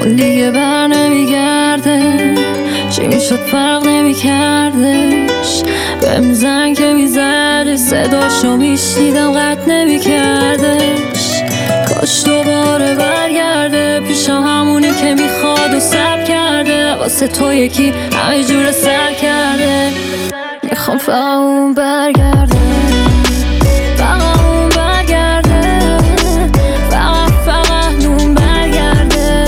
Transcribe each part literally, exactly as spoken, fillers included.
اون دیگه بر نمیگرده، چی میشد فرق نمیکردش. بهم زنگ که میزده صداشو میشنیدم قطع نمیکردش. کاش دوباره برگرده پیشم همونی که میخواد و سب کرده. واسه تو یکی همه جور سر کرده. میخوام فقط اون برگرده، فقط اون برگرده، فقط فقط اون برگرده.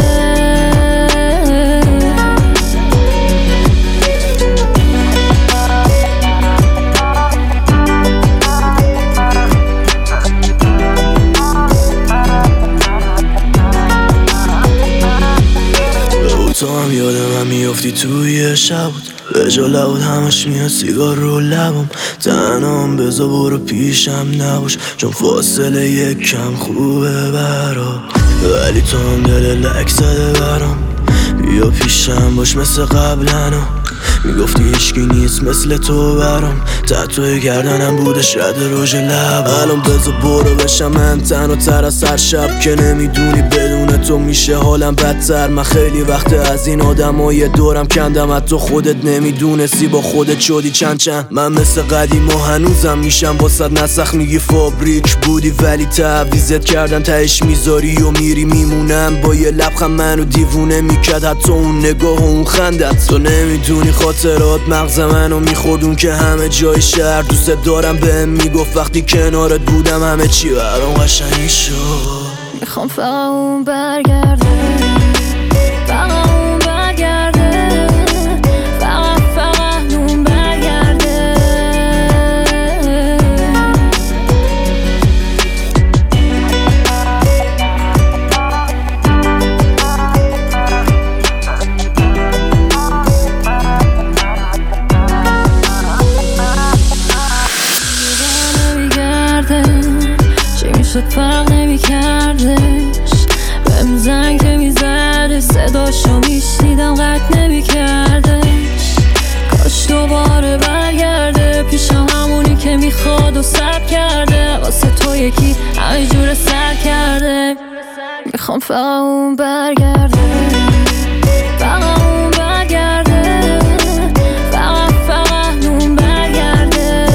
تو هم یادم هم میافتی توی شب به جا لبود همش میاد سیگار رو لبم. تنام بزا برو پیشم نباش چون فاصله یک کم خوبه برا. ولی تو هم دل لک زده برام، بیا پیشم باش مثل قبلنا. میگفتی هیچکی نیست مثل تو برام، تتوی گردنم بودش رد روژ لب. الان بزا برو بشم من تنها تر از هر شب که نمیدونی بدون تو میشه حالم بدتر. من خیلی وقت از این آدم های دورم کندم، حتی خودت نمیدونستی با خودت شدی چند چند. من مثل قدیم و هنوزم میشم واسد نسخ میگی فابریک بودی ولی تعویزت کردن تهش میذاری و میری. میمونم با یه لبخند منو دیوونه میکرد حتی اون نگاه و اون خندت. تو نمیدونی خاطرات مغز منو میخوردون که همه جای شهر دوست دارم بهم میگفت وقتی کنارت بودم همه چی برام قشنگ شد. میخوام فقط اون برگرده، فقط اون برگرده، فقط فقط اون برگرده. چی میشد فرق نمیکردش. بهم زنگ که میزده صداشو میشنیدم قطع نمیکردش. کاش دوباره برگرده پیشم همونی که میخواد و سب کرده. واسه تو یکی همه جور سر کرده. میخوام فقط اون برگرده، فقط اون برگرده، فقط فقط اون برگرده.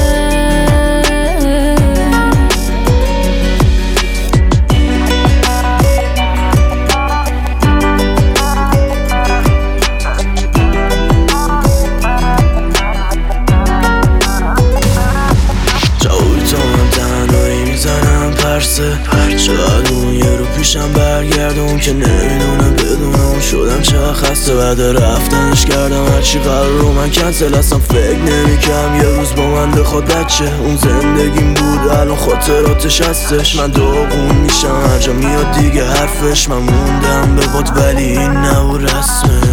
چقدر اون یه رو پیشم برگردون که نمیدونم بدونم شدم چقدر خسته. بعد رفتنش کردم هرچی قرار رو من کنسل. اصلا فکر نمیکنم یه روز با من بخواد بچه. اون زندگیم بود الان خاطراتش هستش. من داغون میشم هر جا میاد دیگه حرفش. من موندم به باد ولی این نبود رسمه.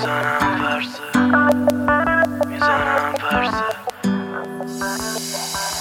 میزنم پرسه، میزنم پرسه.